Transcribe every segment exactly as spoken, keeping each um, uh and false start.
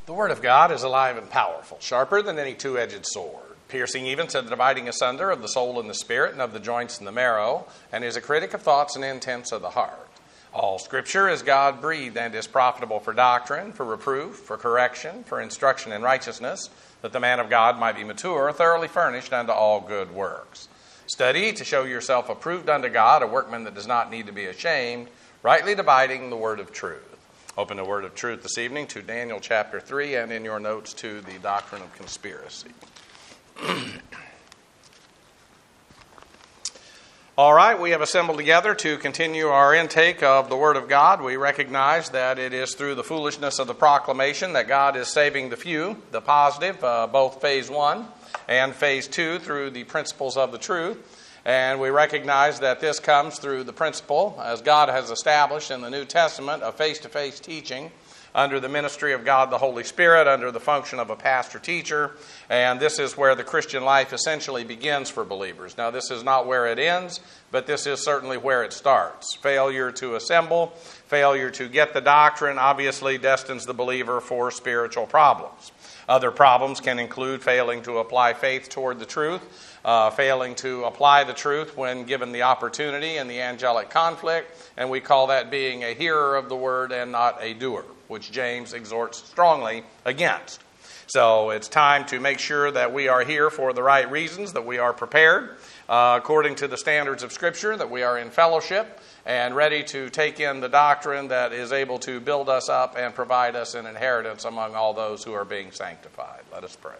The Word of God is alive and powerful, sharper than any two-edged sword, piercing even to the dividing asunder of the soul and the spirit and of the joints and the marrow, and is a critic of thoughts and intents of the heart. All Scripture is God-breathed and is profitable for doctrine, for reproof, for correction, for instruction in righteousness, that the man of God might be mature, thoroughly furnished unto all good works. Study to show yourself approved unto God, a workman that does not need to be ashamed, rightly dividing the word of truth. Open the word of truth this evening to Daniel chapter three, and in your notes to the doctrine of conspiracy. All right, we have assembled together to continue our intake of the Word of God. We recognize that it is through the foolishness of the proclamation that God is saving the few, the positive, uh, both phase one and phase two, through the principles of the truth. And we recognize that this comes through the principle, as God has established in the New Testament, of face-to-face teaching under the ministry of God the Holy Spirit, under the function of a pastor-teacher. And this is where the Christian life essentially begins for believers. Now, this is not where it ends, but this is certainly where it starts. Failure to assemble, failure to get the doctrine, obviously destines the believer for spiritual problems. Other problems can include failing to apply faith toward the truth, uh, failing to apply the truth when given the opportunity in the angelic conflict, and we call that being a hearer of the word and not a doer, which James exhorts strongly against. So it's time to make sure that we are here for the right reasons, that we are prepared uh, according to the standards of Scripture, that we are in fellowship and ready to take in the doctrine that is able to build us up and provide us an inheritance among all those who are being sanctified. Let us pray.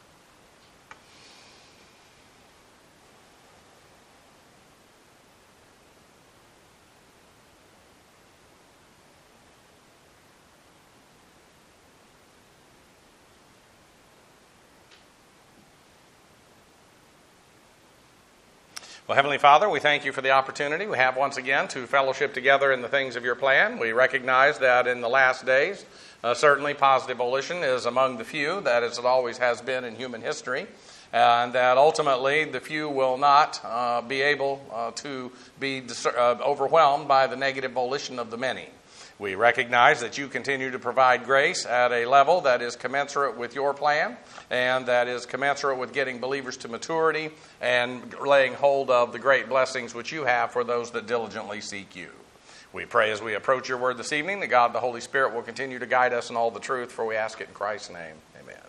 Well, Heavenly Father, we thank you for the opportunity we have once again to fellowship together in the things of your plan. We recognize that in the last days, uh, certainly positive volition is among the few, that as it always has been in human history, and that ultimately the few will not uh, be able uh, to be dis- uh, overwhelmed by the negative volition of the many. We recognize that you continue to provide grace at a level that is commensurate with your plan and that is commensurate with getting believers to maturity and laying hold of the great blessings which you have for those that diligently seek you. We pray as we approach your word this evening that God the Holy Spirit will continue to guide us in all the truth, for we ask it in Christ's name. Amen.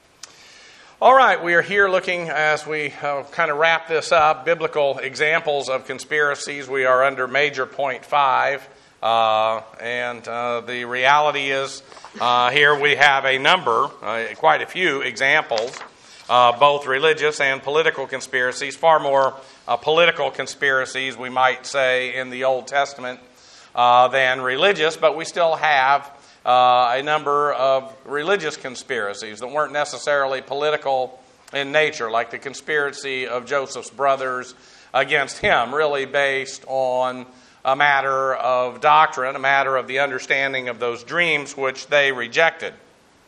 All right, we are here looking, as we uh, kind of wrap this up, biblical examples of conspiracies. We are under major point five. Uh, and uh, the reality is uh, here we have a number, uh, quite a few examples, uh, both religious and political conspiracies, far more uh, political conspiracies, we might say, in the Old Testament uh, than religious, but we still have uh, a number of religious conspiracies that weren't necessarily political in nature, like the conspiracy of Joseph's brothers against him, really based on a matter of doctrine, a matter of the understanding of those dreams which they rejected.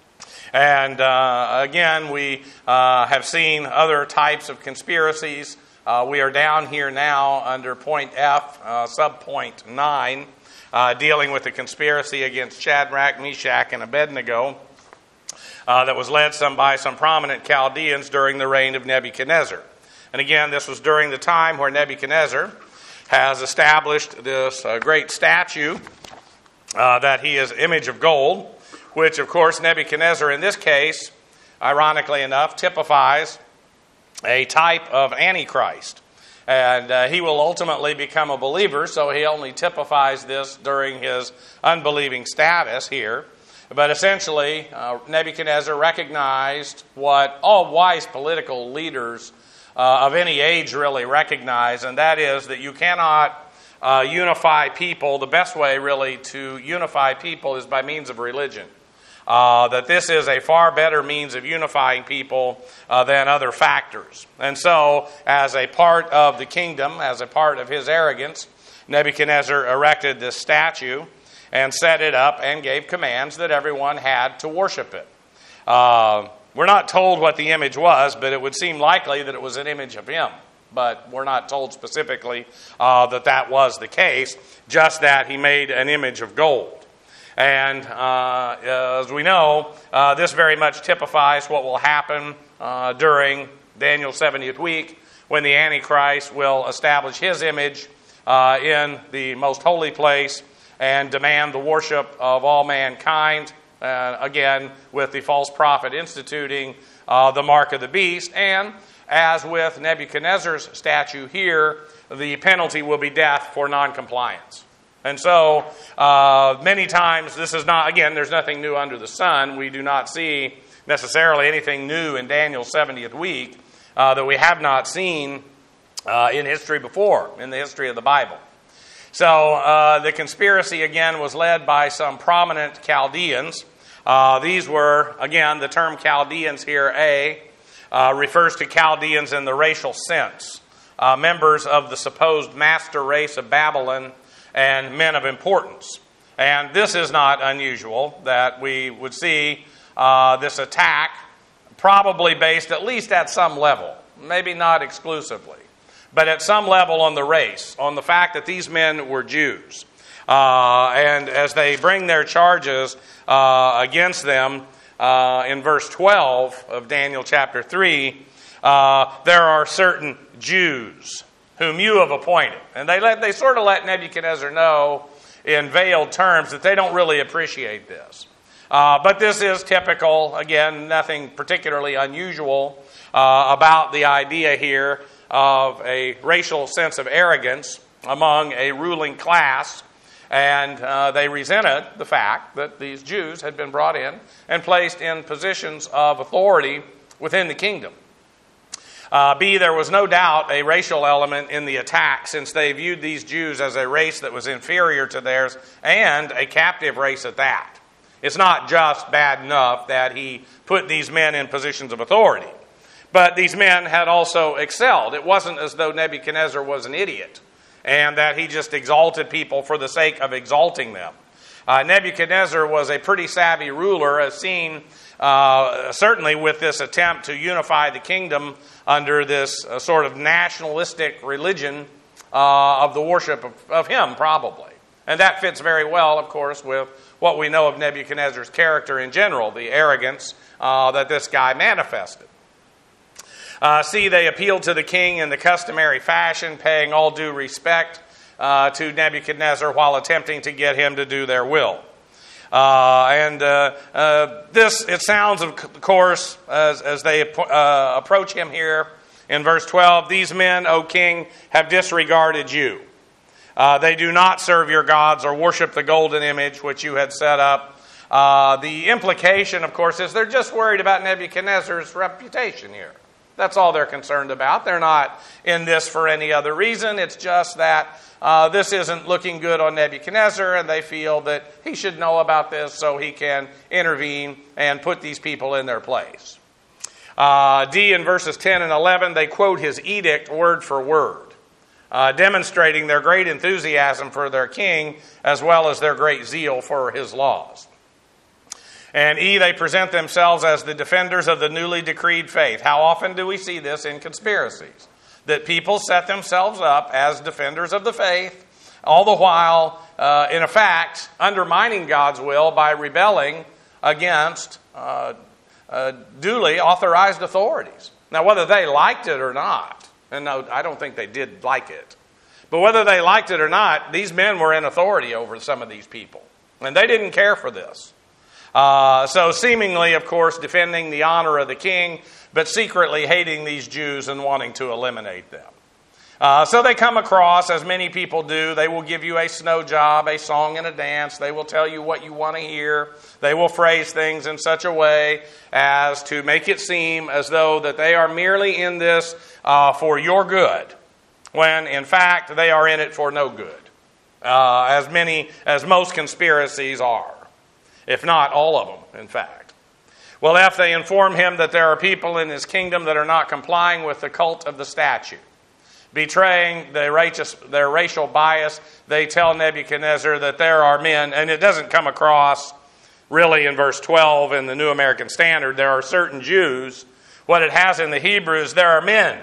And uh, again, we uh, have seen other types of conspiracies. Uh, we are down here now under point F, uh, subpoint nine, uh, dealing with the conspiracy against Shadrach, Meshach, and Abednego uh, that was led some by some prominent Chaldeans during the reign of Nebuchadnezzar. And again, this was during the time where Nebuchadnezzar has established this uh, great statue uh, that he is image of gold, which, of course, Nebuchadnezzar, in this case, ironically enough, typifies a type of Antichrist. And uh, he will ultimately become a believer, so he only typifies this during his unbelieving status here. But essentially, uh, Nebuchadnezzar recognized what all wise political leaders Uh, of any age really recognize, and that is that you cannot uh, unify people. The best way really to unify people is by means of religion. Uh, that this is a far better means of unifying people uh, than other factors. And so, as a part of the kingdom, as a part of his arrogance, Nebuchadnezzar erected this statue and set it up and gave commands that everyone had to worship it. Uh, We're not told what the image was, but it would seem likely that it was an image of him. But we're not told specifically uh, that that was the case, just that he made an image of gold. And uh, as we know, uh, this very much typifies what will happen uh, during Daniel's seventieth week, when the Antichrist will establish his image uh, in the most holy place and demand the worship of all mankind, uh, again, with the false prophet instituting uh, the mark of the beast. And as with Nebuchadnezzar's statue here, the penalty will be death for noncompliance. And so, uh, many times, this is not, again, there's nothing new under the sun. We do not see necessarily anything new in Daniel's seventieth week uh, that we have not seen uh, in history before, in the history of the Bible. So, uh, the conspiracy, again, was led by some prominent Chaldeans. Uh, these were, again, the term Chaldeans here, A, uh, refers to Chaldeans in the racial sense, uh, members of the supposed master race of Babylon, and men of importance. And this is not unusual, that we would see uh, this attack probably based at least at some level, maybe not exclusively, but at some level on the race, on the fact that these men were Jews. Uh, and as they bring their charges uh, against them uh, in verse twelve of Daniel chapter three, uh, there are certain Jews whom you have appointed. And they let, they sort of let Nebuchadnezzar know in veiled terms that they don't really appreciate this. Uh, but this is typical, again, nothing particularly unusual uh, about the idea here of a racial sense of arrogance among a ruling class. And uh, they resented the fact that these Jews had been brought in and placed in positions of authority within the kingdom. Uh, B, there was no doubt a racial element in the attack, since they viewed these Jews as a race that was inferior to theirs and a captive race at that. It's not just bad enough that he put these men in positions of authority, but these men had also excelled. It wasn't as though Nebuchadnezzar was an idiot and that he just exalted people for the sake of exalting them. Uh, Nebuchadnezzar was a pretty savvy ruler, as seen uh, certainly with this attempt to unify the kingdom under this uh, sort of nationalistic religion uh, of the worship of, of him, probably. And that fits very well, of course, with what we know of Nebuchadnezzar's character in general, the arrogance uh, that this guy manifested. Uh, see, they appealed to the king in the customary fashion, paying all due respect uh, to Nebuchadnezzar while attempting to get him to do their will. Uh, and uh, uh, this, it sounds, of course, as, as they uh, approach him here in verse twelve, these men, O king, have disregarded you. Uh, they do not serve your gods or worship the golden image which you had set up. Uh, the implication, of course, is they're just worried about Nebuchadnezzar's reputation here. That's all they're concerned about. They're not in this for any other reason. It's just that uh, this isn't looking good on Nebuchadnezzar, and they feel that he should know about this so he can intervene and put these people in their place. Uh, D, in verses ten and eleven, they quote his edict word for word, uh, demonstrating their great enthusiasm for their king as well as their great zeal for his laws. And E, they present themselves as the defenders of the newly decreed faith. How often do we see this in conspiracies? That people set themselves up as defenders of the faith, all the while, uh, in effect, undermining God's will by rebelling against uh, uh, duly authorized authorities. Now, whether they liked it or not, and no, I don't think they did like it, but whether they liked it or not, these men were in authority over some of these people, and they didn't care for this. Uh, so seemingly, of course, defending the honor of the king, but secretly hating these Jews and wanting to eliminate them. Uh, so they come across, as many people do, they will give you a snow job, a song and a dance. They will tell you what you want to hear. They will phrase things in such a way as to make it seem as though that they are merely in this uh, for your good, when in fact they are in it for no good, uh, as many, as most conspiracies are. If not all of them, in fact. Well, if they inform him that there are people in his kingdom that are not complying with the cult of the statue, betraying their righteous, their racial bias, they tell Nebuchadnezzar that there are men, and it doesn't come across really in verse twelve in the New American Standard, there are certain Jews. What it has in the Hebrew is there are men,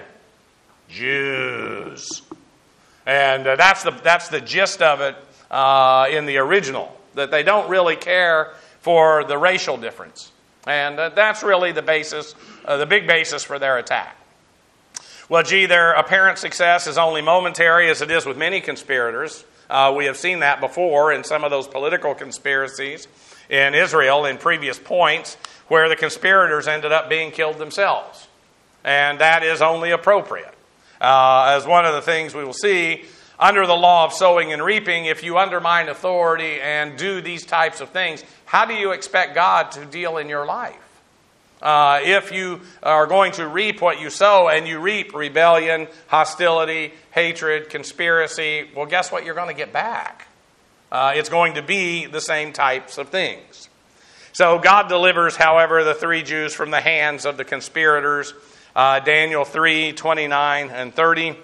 Jews. And uh, that's the that's the gist of it uh, in the original. that they don't really care for the racial difference. And uh, that's really the basis, uh, the big basis for their attack. Well, gee, their apparent success is only momentary, as it is with many conspirators. Uh, we have seen that before in some of those political conspiracies in Israel in previous points, where the conspirators ended up being killed themselves. And that is only appropriate. Uh, as one of the things we will see, under the law of sowing and reaping, if you undermine authority and do these types of things, how do you expect God to deal in your life? Uh, if you are going to reap what you sow, and you reap rebellion, hostility, hatred, conspiracy, well, guess what you're going to get back? Uh, it's going to be the same types of things. So God delivers, however, the three Jews from the hands of the conspirators. Uh, Daniel three, twenty-nine and thirty.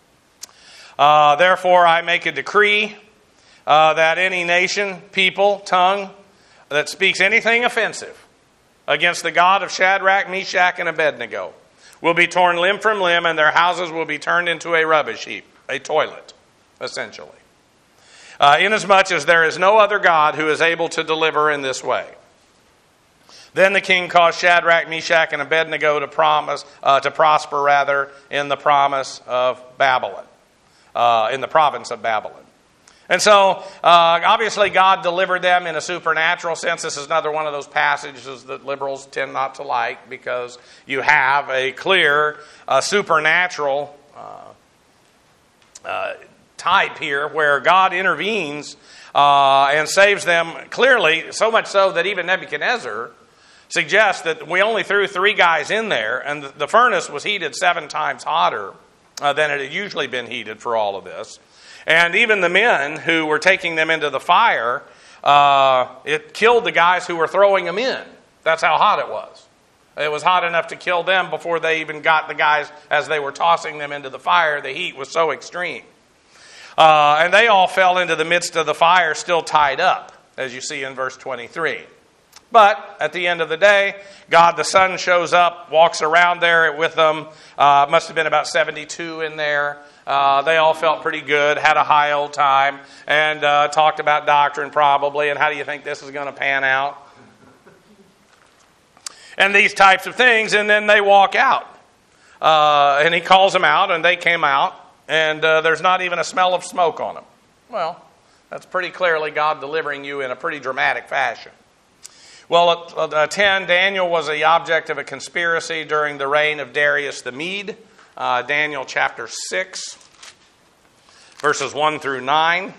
Uh, Therefore I make a decree uh, that any nation, people, tongue that speaks anything offensive against the God of Shadrach, Meshach, and Abednego will be torn limb from limb, and their houses will be turned into a rubbish heap, a toilet, essentially. Uh, inasmuch as there is no other God who is able to deliver in this way. Then the king caused Shadrach, Meshach, and Abednego to promise uh, to prosper rather in the promise of Babylon, uh, in the province of Babylon. And so, uh, obviously, God delivered them in a supernatural sense. This is another one of those passages that liberals tend not to like, because you have a clear uh, supernatural uh, uh, type here where God intervenes uh, and saves them clearly, so much so that even Nebuchadnezzar suggests that we only threw three guys in there, and the furnace was heated seven times hotter uh, than it had usually been heated for all of this. And even the men who were taking them into the fire, uh, it killed the guys who were throwing them in. That's how hot it was. It was hot enough to kill them before they even got the guys as they were tossing them into the fire. The heat was so extreme. Uh, and they all fell into the midst of the fire, still tied up, as you see in verse twenty-three. But at the end of the day, God the Son shows up, walks around there with them. Uh, must have been about seventy-two in there. Uh, they all felt pretty good, had a high old time, and uh, talked about doctrine probably, and how do you think this is going to pan out? And these types of things, and then they walk out. Uh, and he calls them out, and they came out, and uh, there's not even a smell of smoke on them. Well, that's pretty clearly God delivering you in a pretty dramatic fashion. Well, at uh, ten, Daniel was the object of a conspiracy during the reign of Darius the Mede. Uh, Daniel chapter six, verses one through nine.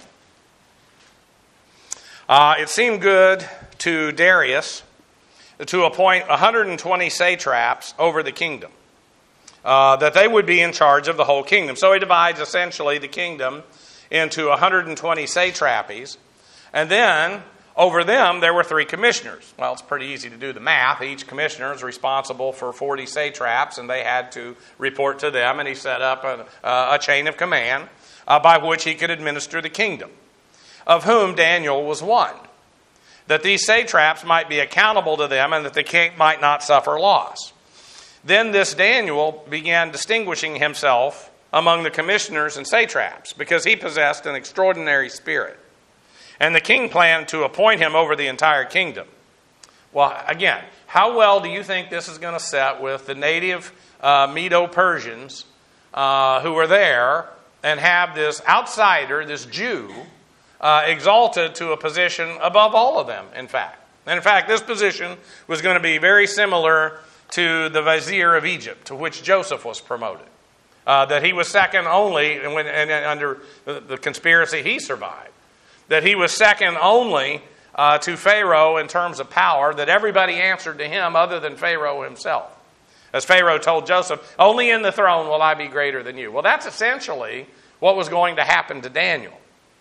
Uh, it seemed good to Darius to appoint one hundred twenty satraps over the kingdom, uh, that they would be in charge of the whole kingdom. So he divides essentially the kingdom into one hundred twenty satrapies, and then over them, there were three commissioners. Well, it's pretty easy to do the math. Each commissioner is responsible for forty satraps, and they had to report to them, and he set up a, uh, a chain of command uh, by which he could administer the kingdom, of whom Daniel was one, that these satraps might be accountable to them and that the king might not suffer loss. Then this Daniel began distinguishing himself among the commissioners and satraps because he possessed an extraordinary spirit. And the king planned to appoint him over the entire kingdom. Well, again, how well do you think this is going to set with the native uh, Medo-Persians uh, who are there and have this outsider, this Jew, uh, exalted to a position above all of them, in fact? And in fact, this position was going to be very similar to the vizier of Egypt, to which Joseph was promoted. Uh, that he was second only, and, when, and under the, the conspiracy he survived. That he was second only uh, to Pharaoh in terms of power, that everybody answered to him other than Pharaoh himself. As Pharaoh told Joseph, only in the throne will I be greater than you. Well, that's essentially what was going to happen to Daniel.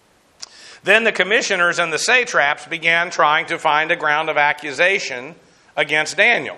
Then the commissioners and the satraps began trying to find a ground of accusation against Daniel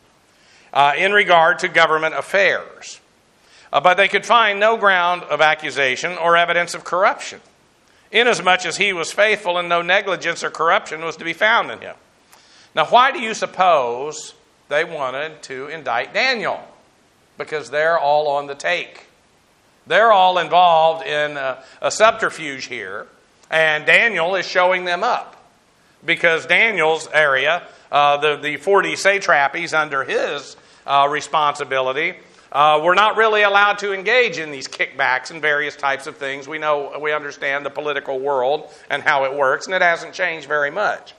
uh, in regard to government affairs. Uh, but they could find no ground of accusation or evidence of corruption, inasmuch as he was faithful and no negligence or corruption was to be found in him. Now, why do you suppose they wanted to indict Daniel? Because they're all on the take. They're all involved in a, a subterfuge here, and Daniel is showing them up. because Daniel's area, uh, the, the forty satrapies under his uh, responsibility, uh, were not really allowed to engage in these kickbacks and various types of things. We know, we understand the political world and how it works, and it hasn't changed very much.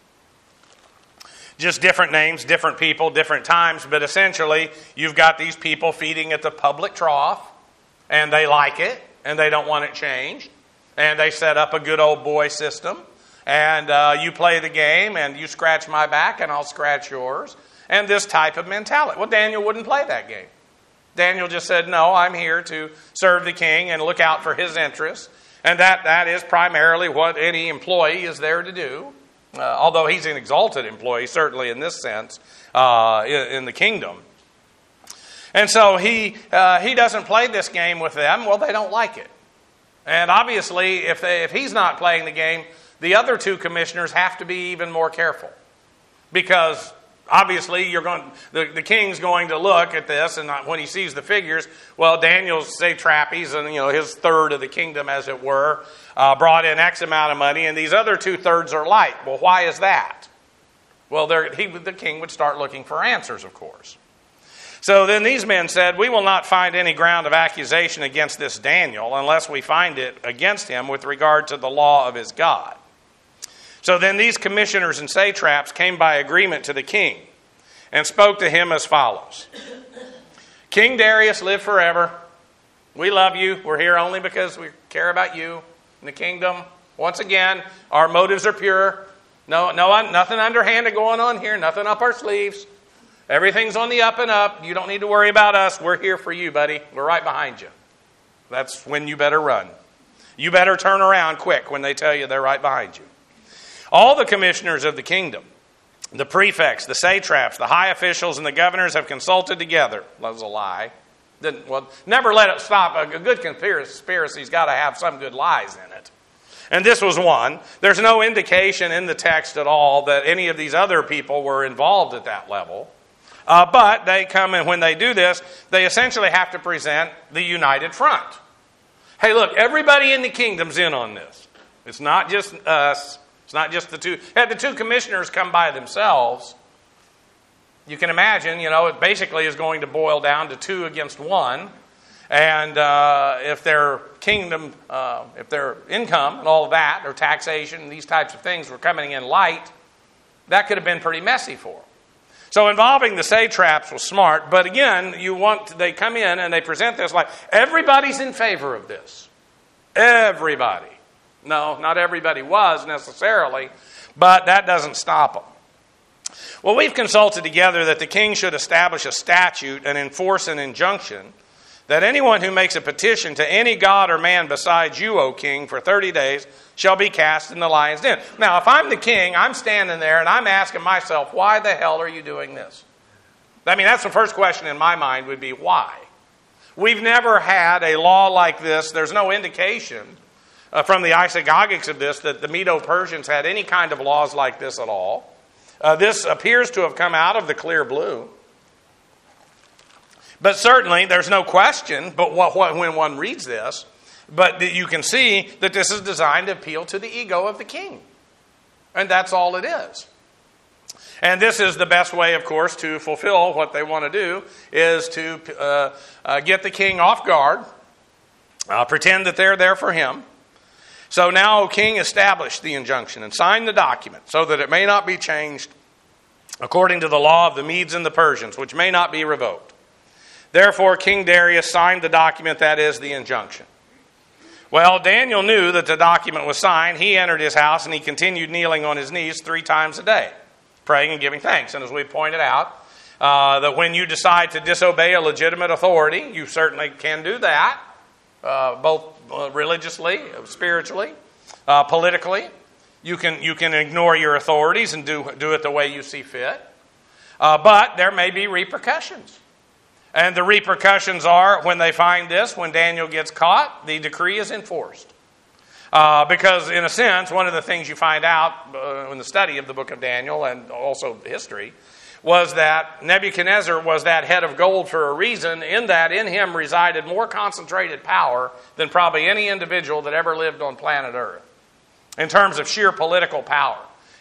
Just different names, different people, different times, but essentially you've got these people feeding at the public trough, and they like it, and they don't want it changed, and they set up a good old boy system, and uh, you play the game, and you scratch my back, and I'll scratch yours, and this type of mentality. Well, Daniel wouldn't play that game. Daniel just said, no, I'm here to serve the king and look out for his interests, and that, that is primarily what any employee is there to do. Uh, although he's an exalted employee, certainly in this sense, uh, in, in the kingdom. And so he uh, he doesn't play this game with them. Well, they don't like it. And obviously, if they, if he's not playing the game, the other two commissioners have to be even more careful. Because obviously, you're going the, the king's going to look at this, and when he sees the figures, well, Daniel's satrapies and you know his third of the kingdom, as it were, uh, brought in X amount of money, and these other two thirds are light. Well, why is that? Well, he, the king would start looking for answers, of course. So then these men said, we will not find any ground of accusation against this Daniel unless we find it against him with regard to the law of his God. So then these commissioners and satraps came by agreement to the king and spoke to him as follows. King Darius, live forever. We love you. We're here only because we care about you and the kingdom. Once again, our motives are pure. No, no, nothing underhanded going on here. Nothing up our sleeves. Everything's on the up and up. You don't need to worry about us. We're here for you, buddy. We're right behind you. That's when you better run. You better turn around quick when they tell you they're right behind you. All the commissioners of the kingdom, the prefects, the satraps, the high officials, and the governors have consulted together. That was a lie. Didn't, well, never let it stop. A good conspiracy's got to have some good lies in it. And this was one. There's no indication in the text at all that any of these other people were involved at that level. Uh, but they come, and when they do this, they essentially have to present the united front. Hey, look, everybody in the kingdom's in on this. It's not just us. It's not just the two. Had the two commissioners come by themselves, you can imagine, you know, it basically is going to boil down to two against one. And uh, if their kingdom, uh, if their income and all of that, or taxation and these types of things were coming in light, that could have been pretty messy for them. So involving the satraps was smart, but again, you want they come in and they present this like everybody's in favor of this. Everybody. No, not everybody was necessarily, but that doesn't stop them. Well, we've consulted together that the king should establish a statute and enforce an injunction that anyone who makes a petition to any god or man besides you, O king, for thirty days shall be cast in the lion's den. Now, if I'm the king, I'm standing there and I'm asking myself, why the hell are you doing this? I mean, that's the first question in my mind would be, why? We've never had a law like this. There's no indication uh, from the isagogics of this that the Medo-Persians had any kind of laws like this at all. Uh, this appears to have come out of the clear blue. But certainly, there's no question, but what, what, when one reads this, but you can see that this is designed to appeal to the ego of the king. And that's all it is. And this is the best way, of course, to fulfill what they want to do, is to uh, uh, get the king off guard, uh, pretend that they're there for him. So now, O king, establish the injunction and sign the document so that it may not be changed according to the law of the Medes and the Persians, which may not be revoked. Therefore, King Darius signed the document, that is, the injunction. Well, Daniel knew that the document was signed. He entered his house and he continued kneeling on his knees three times a day, praying and giving thanks. And as we pointed out, uh, that when you decide to disobey a legitimate authority, you certainly can do that, uh, both uh, religiously, spiritually, uh, politically. You can you can ignore your authorities and do, do it the way you see fit. Uh, but there may be repercussions. And the repercussions are, when they find this, when Daniel gets caught, the decree is enforced. Uh, because, in a sense, one of the things you find out uh, in the study of the book of Daniel, and also history, was that Nebuchadnezzar was that head of gold for a reason, in that in him resided more concentrated power than probably any individual that ever lived on planet Earth, in terms of sheer political power.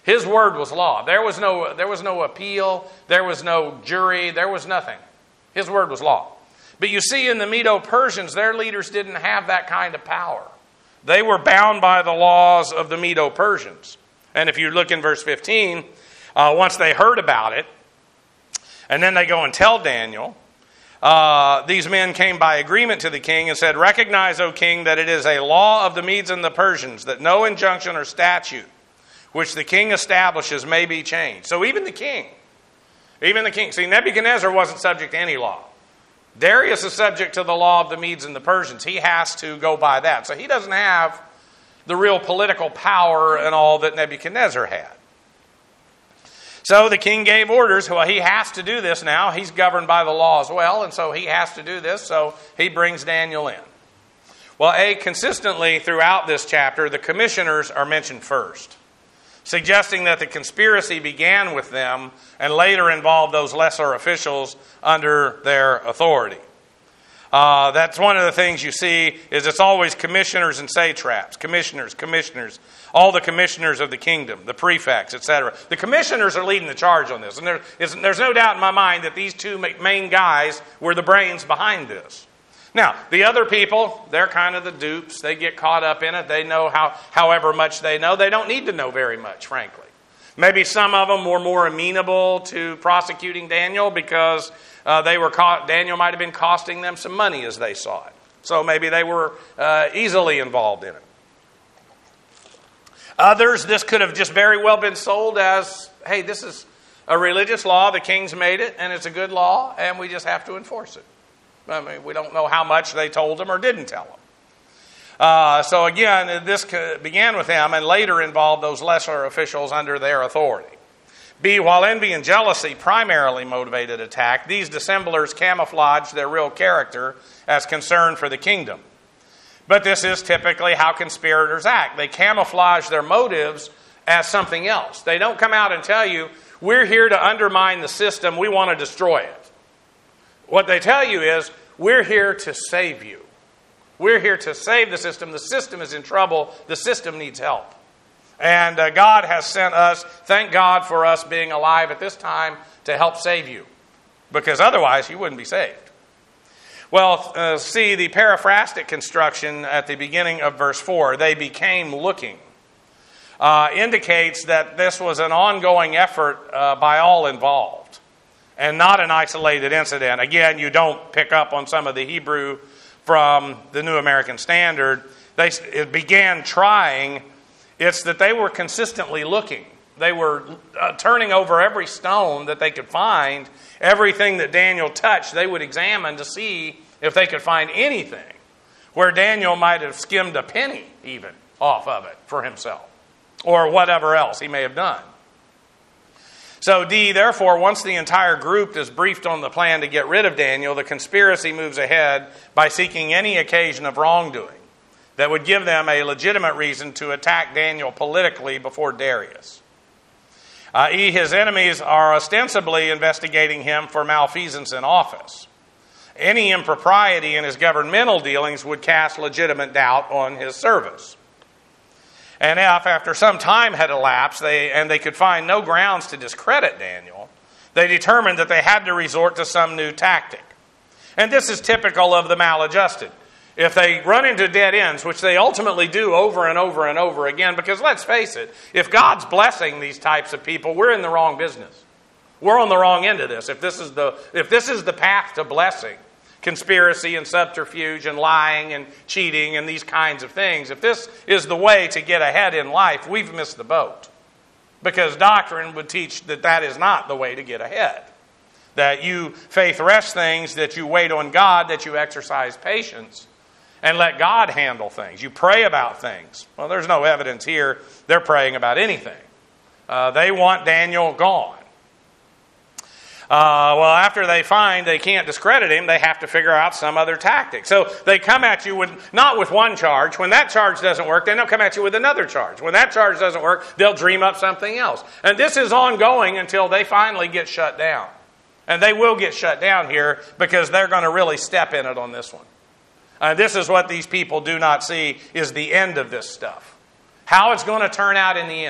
His word was law. There was no, there was no appeal. There was no jury. There was nothing. His word was law. But you see, in the Medo-Persians, their leaders didn't have that kind of power. They were bound by the laws of the Medo-Persians. And if you look in verse fifteen, uh, once they heard about it, and then they go and tell Daniel, uh, these men came by agreement to the king and said, "Recognize, O king, that it is a law of the Medes and the Persians, that no injunction or statute which the king establishes may be changed." So even the king, even the king. See, Nebuchadnezzar wasn't subject to any law. Darius is subject to the law of the Medes and the Persians. He has to go by that. So he doesn't have the real political power and all that Nebuchadnezzar had. So the king gave orders. Well, he has to do this now. He's governed by the law as well, and so he has to do this. So he brings Daniel in. Well, A, consistently throughout this chapter, the commissioners are mentioned first, suggesting that the conspiracy began with them and later involved those lesser officials under their authority. Uh, that's one of the things you see is it's always commissioners and satraps, commissioners, commissioners, all the commissioners of the kingdom, the prefects, et cetera. The commissioners are leading the charge on this. And there is, there's no doubt in my mind that these two main guys were the brains behind this. Now, the other people, they're kind of the dupes. They get caught up in it. They know how, however much they know. They don't need to know very much, frankly. Maybe some of them were more amenable to prosecuting Daniel because uh, they were caught, Daniel might have been costing them some money as they saw it. So maybe they were uh, easily involved in it. Others, this could have just very well been sold as, hey, this is a religious law. The king's made it, and it's a good law, and we just have to enforce it. I mean, we don't know how much they told them or didn't tell them. Uh, so again, this began with them and later involved those lesser officials under their authority. B, while envy and jealousy primarily motivated attack, these dissemblers camouflaged their real character as concern for the kingdom. But this is typically how conspirators act. They camouflage their motives as something else. They don't come out and tell you, we're here to undermine the system, we want to destroy it. What they tell you is, we're here to save you. We're here to save the system. The system is in trouble. The system needs help. And uh, God has sent us, thank God for us being alive at this time to help save you. Because otherwise you wouldn't be saved. Well, uh, see the paraphrastic construction at the beginning of verse four, they became looking, uh, indicates that this was an ongoing effort uh, by all involved. And not an isolated incident. Again, you don't pick up on some of the Hebrew from the New American Standard. They it began trying. It's that they were consistently looking. They were uh, turning over every stone that they could find. Everything that Daniel touched, they would examine to see if they could find anything where Daniel might have skimmed a penny even off of it for himself. Or whatever else he may have done. So D, therefore, once the entire group is briefed on the plan to get rid of Daniel, the conspiracy moves ahead by seeking any occasion of wrongdoing that would give them a legitimate reason to attack Daniel politically before Darius. Uh, E, his enemies are ostensibly investigating him for malfeasance in office. Any impropriety in his governmental dealings would cast legitimate doubt on his service. And if, after some time had elapsed, they and they could find no grounds to discredit Daniel, they determined that they had to resort to some new tactic. And this is typical of the maladjusted. If they run into dead ends, which they ultimately do over and over and over again, because let's face it, if God's blessing these types of people, we're in the wrong business. We're on the wrong end of this. If this is the if this is the path to blessing, conspiracy and subterfuge and lying and cheating and these kinds of things, if this is the way to get ahead in life, we've missed the boat. Because doctrine would teach that that is not the way to get ahead. That you faith rest things, that you wait on God, that you exercise patience, and let God handle things. You pray about things. Well, there's no evidence here they're praying about anything. Uh, they want Daniel gone. Uh, well, after they find they can't discredit him, they have to figure out some other tactic. So they come at you with not with one charge. When that charge doesn't work, then they'll come at you with another charge. When that charge doesn't work, they'll dream up something else. And this is ongoing until they finally get shut down. And they will get shut down here because they're going to really step in it on this one. And this is what these people do not see is the end of this stuff. How it's going to turn out in the end.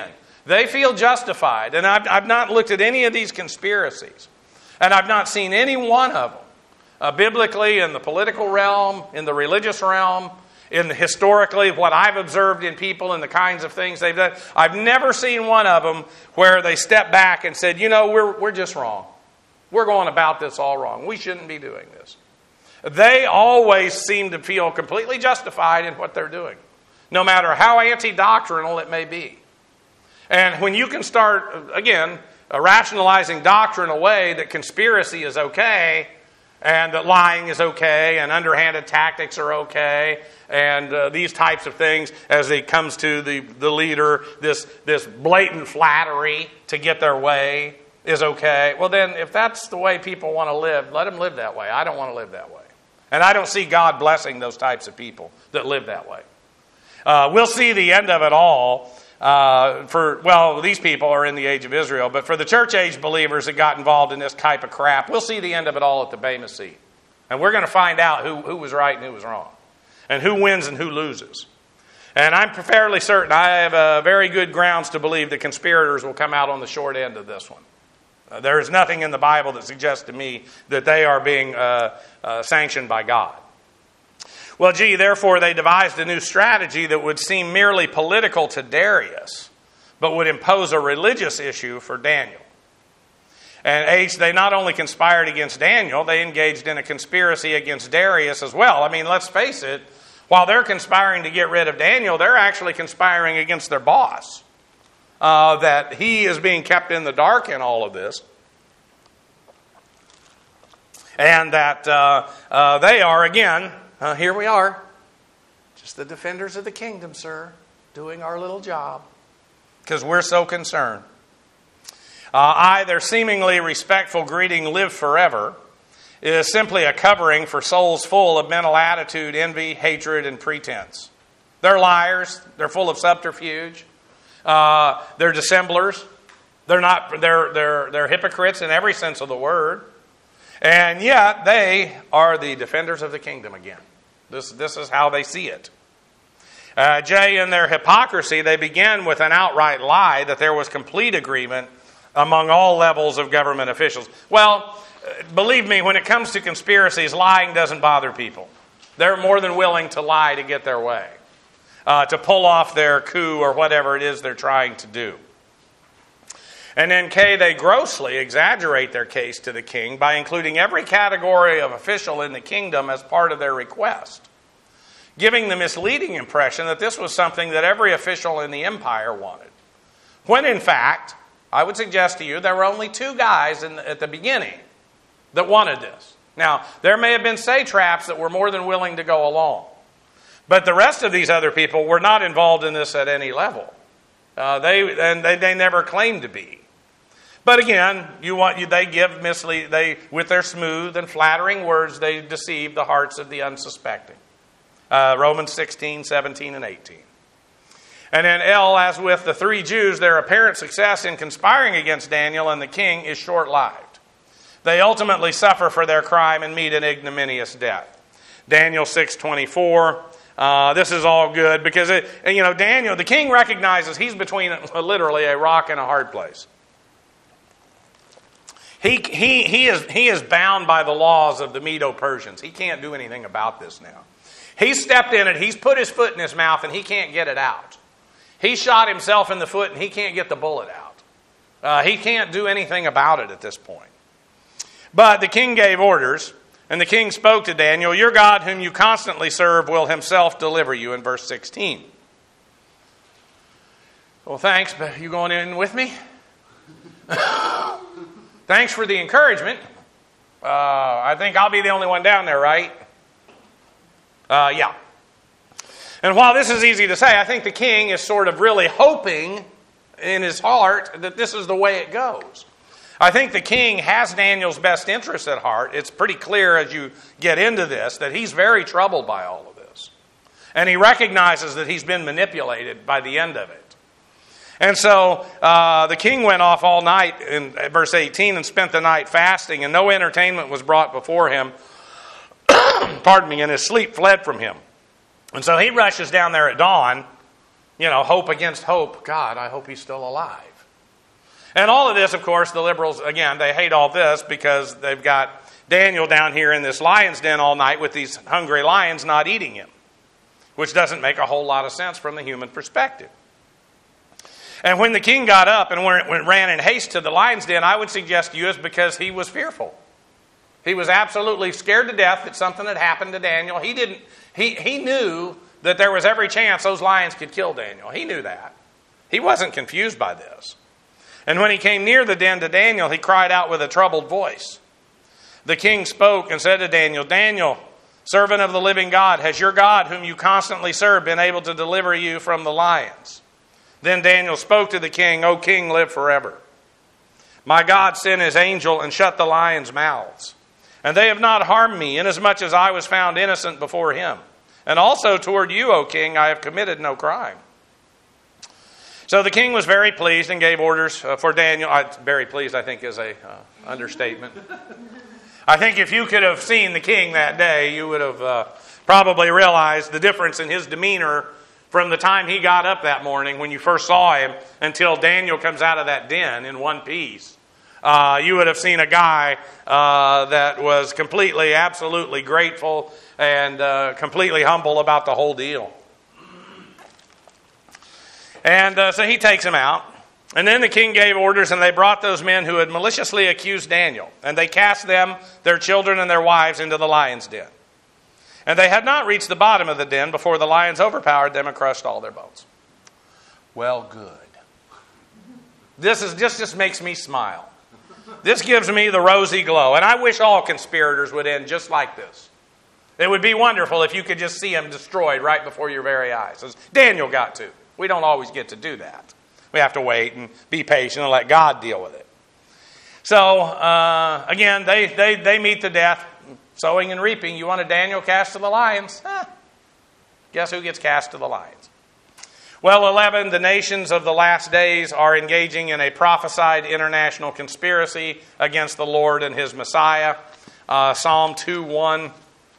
They feel justified. And I've, I've not looked at any of these conspiracies. And I've not seen any one of them, uh, biblically, in the political realm, in the religious realm, in the historically, what I've observed in people and the kinds of things they've done. I've never seen one of them where they stepped back and said, you know, we're, we're just wrong. We're going about this all wrong. We shouldn't be doing this. They always seem to feel completely justified in what they're doing, no matter how anti-doctrinal it may be. And when you can start, again, uh, rationalizing doctrine away that conspiracy is okay, and that lying is okay, and underhanded tactics are okay, and uh, these types of things, as it comes to the, the leader, this, this blatant flattery to get their way is okay. Well then, if that's the way people want to live, let them live that way. I don't want to live that way. And I don't see God blessing those types of people that live that way. Uh, we'll see the end of it all. Uh, for well, these people are in the age of Israel, but for the church age believers that got involved in this type of crap, we'll see the end of it all at the Bema seat. And we're going to find out who, who was right and who was wrong, and who wins and who loses. And I'm fairly certain, I have uh, very good grounds to believe the conspirators will come out on the short end of this one. Uh, there is nothing in the Bible that suggests to me that they are being uh, uh, sanctioned by God. Well, gee, therefore they devised a new strategy that would seem merely political to Darius, but would impose a religious issue for Daniel. And H, they not only conspired against Daniel, they engaged in a conspiracy against Darius as well. I mean, let's face it, while they're conspiring to get rid of Daniel, they're actually conspiring against their boss. Uh, that he is being kept in the dark in all of this. And that uh, uh, they are, again, uh, here we are, just the defenders of the kingdom, sir, doing our little job. Because we're so concerned. Uh, I, their seemingly respectful greeting, live forever, is simply a covering for souls full of mental attitude, envy, hatred, and pretense. They're liars. They're full of subterfuge. Uh, they're dissemblers. They're not. They're they're they're hypocrites in every sense of the word, and yet they are the defenders of the kingdom again. This this is how they see it. Uh, J, in their hypocrisy, they begin with an outright lie that there was complete agreement among all levels of government officials. Well, believe me, when it comes to conspiracies, lying doesn't bother people. They're more than willing to lie to get their way. Uh, to pull off their coup or whatever it is they're trying to do. And then K, they grossly exaggerate their case to the king by including every category of official in the kingdom as part of their request, giving the misleading impression that this was something that every official in the empire wanted. When in fact, I would suggest to you there were only two guys in the, at the beginning that wanted this. Now, there may have been satraps that were more than willing to go along. But the rest of these other people were not involved in this at any level. Uh, they and they, they never claimed to be. But again, you want you, they give mislead they with their smooth and flattering words they deceive the hearts of the unsuspecting. Uh, Romans sixteen, seventeen, and eighteen. And then L, as with the three Jews, their apparent success in conspiring against Daniel and the king is short-lived. They ultimately suffer for their crime and meet an ignominious death. Daniel six twenty-four. Uh, this is all good because, it, you know, Daniel, the king recognizes he's between literally a rock and a hard place. He, he, he, is, he is bound by the laws of the Medo-Persians. He can't do anything about this now. He's stepped in it. He's put his foot in his mouth and he can't get it out. He shot himself in the foot and he can't get the bullet out. Uh, he can't do anything about it at this point. But the king gave orders. And the king spoke to Daniel, your God whom you constantly serve will himself deliver you, in verse sixteen. Well, thanks, but you going in with me? Thanks for the encouragement. Uh, I think I'll be the only one down there, right? Uh, yeah. And while this is easy to say, I think the king is sort of really hoping in his heart that this is the way it goes. I think the king has Daniel's best interest at heart. It's pretty clear as you get into this that he's very troubled by all of this. And he recognizes that he's been manipulated by the end of it. And so uh, the king went off all night in verse eighteen and spent the night fasting, and no entertainment was brought before him. Pardon me, and his sleep fled from him. And so he rushes down there at dawn You know, hope against hope. God, I hope he's still alive. And all of this, of course, the liberals, again, they hate all this because they've got Daniel down here in this lion's den all night with these hungry lions not eating him, which doesn't make a whole lot of sense from the human perspective. And when the king got up and went, ran in haste to the lion's den, I would suggest to you it's because he was fearful. He was absolutely scared to death that something had happened to Daniel. He didn't. He, he knew that there was every chance those lions could kill Daniel. He knew that. He wasn't confused by this. And when he came near the den to Daniel, he cried out with a troubled voice. The king spoke and said to Daniel, Daniel, servant of the living God, has your God, whom you constantly serve, been able to deliver you from the lions? Then Daniel spoke to the king, O king, live forever. My God sent his angel and shut the lions' mouths. And they have not harmed me, inasmuch as I was found innocent before him. And also toward you, O king, I have committed no crime. So the king was very pleased and gave orders for Daniel. Uh, very pleased, I think, is a uh, understatement. I think if you could have seen the king that day, you would have uh, probably realized the difference in his demeanor from the time he got up that morning when you first saw him until Daniel comes out of that den in one piece. Uh, you would have seen a guy uh, that was completely, absolutely grateful and uh, completely humble about the whole deal. And uh, so he takes him out. And then the king gave orders, and they brought those men who had maliciously accused Daniel. And they cast them, their children, and their wives into the lion's den. And they had not reached the bottom of the den before the lions overpowered them and crushed all their bones. Well, good. This is just, just makes me smile. This gives me the rosy glow. And I wish all conspirators would end just like this. It would be wonderful if you could just see them destroyed right before your very eyes, as Daniel got to. We don't always get to do that. We have to wait and be patient and let God deal with it. So, uh, again, they, they, they meet the death. Sowing and reaping. You want a Daniel cast to the lions? Huh. Guess who gets cast to the lions? Well, eleven, the nations of the last days are engaging in a prophesied international conspiracy against the Lord and his Messiah. Uh, Psalm two one.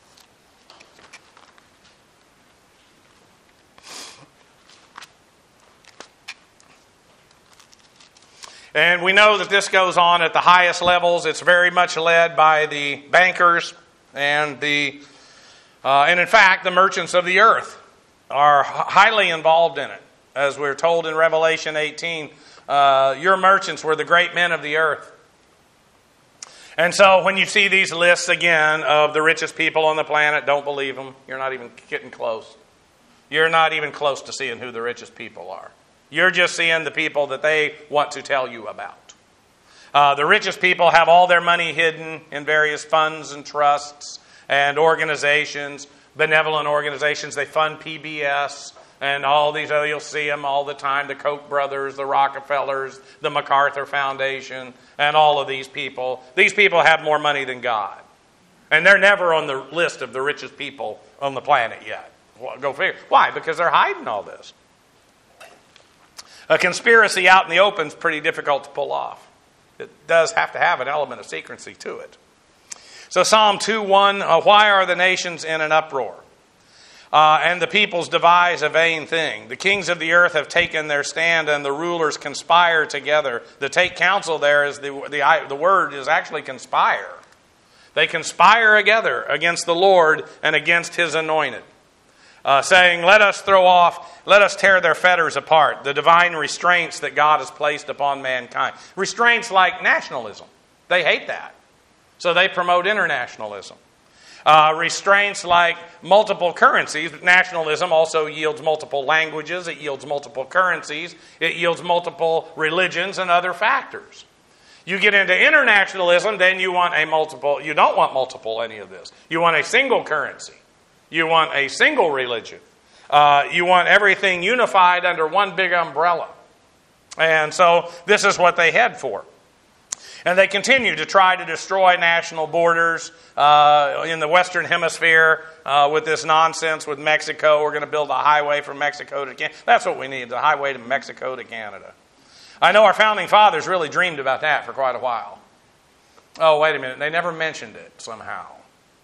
And we know that this goes on at the highest levels. It's very much led by the bankers and the, uh, and in fact, the merchants of the earth are highly involved in it. As we're told in Revelation eighteen, uh, your merchants were the great men of the earth. And so when you see these lists again of the richest people on the planet, don't believe them. You're not even getting close. You're not even close to seeing who the richest people are. You're just seeing the people that they want to tell you about. Uh, the richest people have all their money hidden in various funds and trusts and organizations, benevolent organizations. They fund P B S and all these other, you'll see them all the time, the Koch brothers, the Rockefellers, the MacArthur Foundation, and all of these people. These people have more money than God. And they're never on the list of the richest people on the planet yet. Well, go figure. Why? Because they're hiding all this. A conspiracy out in the open is pretty difficult to pull off. It does have to have an element of secrecy to it. So Psalm two one, uh, why are the nations in an uproar? Uh, and the peoples devise a vain thing. The kings of the earth have taken their stand, and the rulers conspire together. The take counsel there is the, the, the word is actually conspire. They conspire together against the Lord and against his anointed. Uh, saying, let us throw off, let us tear their fetters apart, the divine restraints that God has placed upon mankind. Restraints like nationalism. They hate that. So they promote internationalism. Uh, restraints like multiple currencies. Nationalism also yields multiple languages. It yields multiple currencies. It yields multiple religions and other factors. You get into internationalism, then you want a multiple, you don't want multiple any of this. You want a single currency. You want a single religion. Uh, you want everything unified under one big umbrella. And so this is what they head for. And they continue to try to destroy national borders uh, in the Western Hemisphere uh, with this nonsense with Mexico. We're going to build a highway from Mexico to Canada. That's what we need, the highway to Mexico to Canada. I know our founding fathers really dreamed about that for quite a while. Oh, wait a minute. They never mentioned it somehow.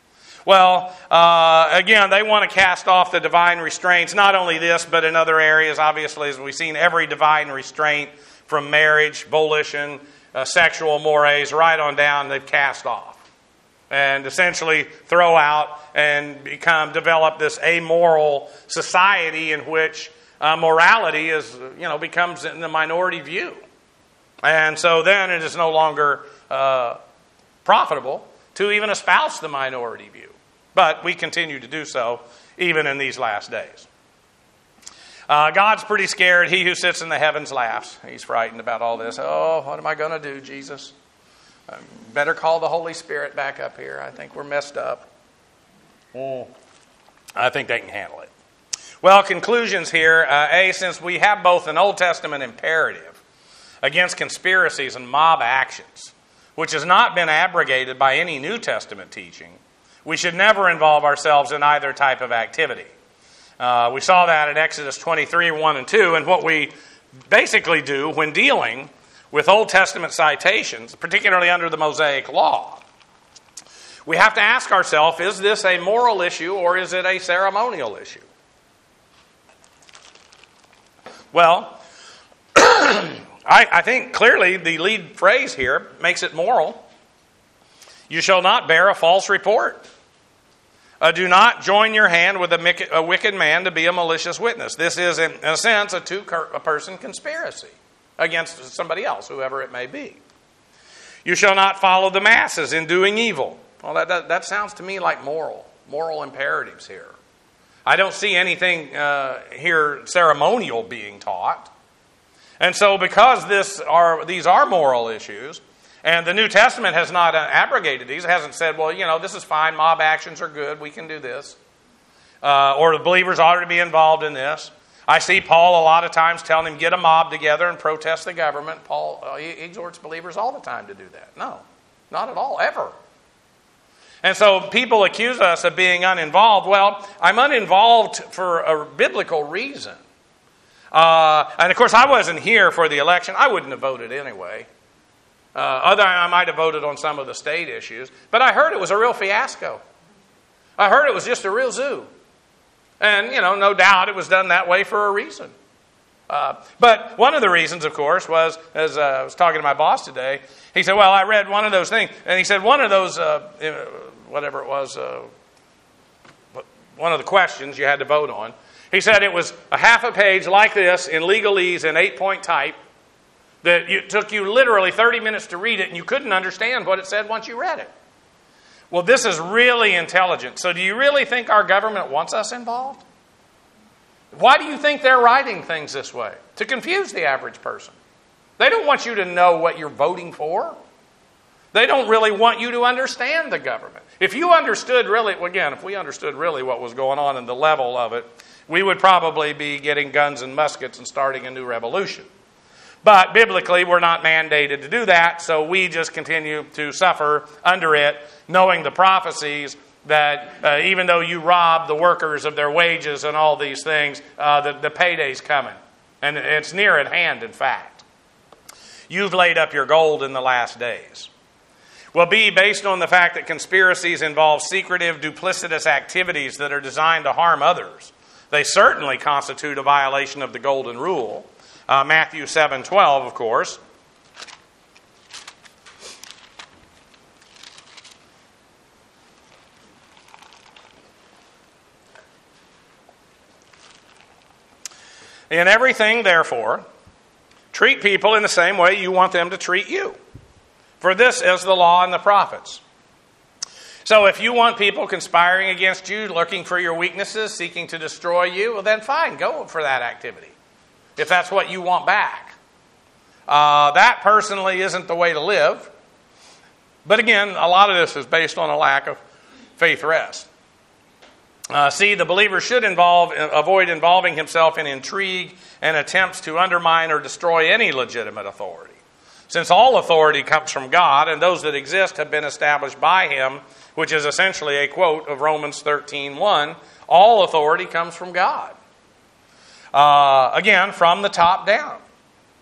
Well, uh, again, they want to cast off the divine restraints. Not only this, but in other areas, obviously, as we've seen, every divine restraint from marriage, volition, uh, sexual mores, right on down, they've cast off. And essentially throw out and become, develop this amoral society in which uh, morality is, you know, becomes in the minority view. And so then it is no longer uh, profitable to even espouse the minority view. But we continue to do so even in these last days. Uh, God's pretty scared. He who sits in the heavens laughs. He's frightened about all this. Oh, what am I going to do, Jesus? Uh, better call the Holy Spirit back up here. I think we're messed up. Mm. I think they can handle it. Well, conclusions here. Uh, A, since we have both an Old Testament imperative against conspiracies and mob actions, which has not been abrogated by any New Testament teaching, we should never involve ourselves in either type of activity. Uh, we saw that in Exodus twenty-three, one and two, and what we basically do when dealing with Old Testament citations, particularly under the Mosaic Law, we have to ask ourselves, is this a moral issue or is it a ceremonial issue? Well, I, I think clearly the lead phrase here makes it moral. You shall not bear a false report. Uh, do not join your hand with a, a wicked man to be a malicious witness. This is, in a sense, a two-person conspiracy against somebody else, whoever it may be. You shall not follow the masses in doing evil. Well, that, that, that sounds to me like moral, moral imperatives here. I don't see anything uh, here ceremonial being taught. And so because this are these are moral issues, and the New Testament has not abrogated these, it hasn't said, well, you know, this is fine, mob actions are good, we can do this. Uh, or the believers ought to be involved in this. I see Paul a lot of times telling him, get a mob together and protest the government. Paul uh, he exhorts believers all the time to do that. No, not at all, ever. And so people accuse us of being uninvolved. Well, I'm uninvolved for a biblical reason. Uh, and of course, I wasn't here for the election. I wouldn't have voted anyway. Uh, other I might have voted on some of the state issues. But I heard it was a real fiasco. I heard it was just a real zoo. And, you know, no doubt it was done that way for a reason. Uh, but one of the reasons, of course, was, as uh, I was talking to my boss today, he said, well, I read one of those things. And he said one of those, uh, whatever it was, uh, one of the questions you had to vote on, he said it was a half a page like this in legalese in eight-point type that it took you literally thirty minutes to read it, and you couldn't understand what it said once you read it. Well, this is really intelligent. So do you really think our government wants us involved? Why do you think they're writing things this way? To confuse the average person. They don't want you to know what you're voting for. They don't really want you to understand the government. If you understood really, again, if we understood really what was going on and the level of it, we would probably be getting guns and muskets and starting a new revolution. But biblically, we're not mandated to do that, so we just continue to suffer under it, knowing the prophecies that uh, even though you rob the workers of their wages and all these things, uh, the, the payday's coming. And it's near at hand, in fact. You've laid up your gold in the last days. Well, B, based on the fact that conspiracies involve secretive, duplicitous activities that are designed to harm others, they certainly constitute a violation of the golden rule. Uh, Matthew seven twelve, of course. In everything, therefore, treat people in the same way you want them to treat you. For this is the law and the prophets. So if you want people conspiring against you, looking for your weaknesses, seeking to destroy you, well then fine, go for that activity. If that's what you want back. Uh, that personally isn't the way to live. But again, a lot of this is based on a lack of faith rest. Uh, see, the believer should involve, avoid involving himself in intrigue and attempts to undermine or destroy any legitimate authority. Since all authority comes from God, and those that exist have been established by Him, which is essentially a quote of Romans thirteen one, all authority comes from God. Uh, again, from the top down.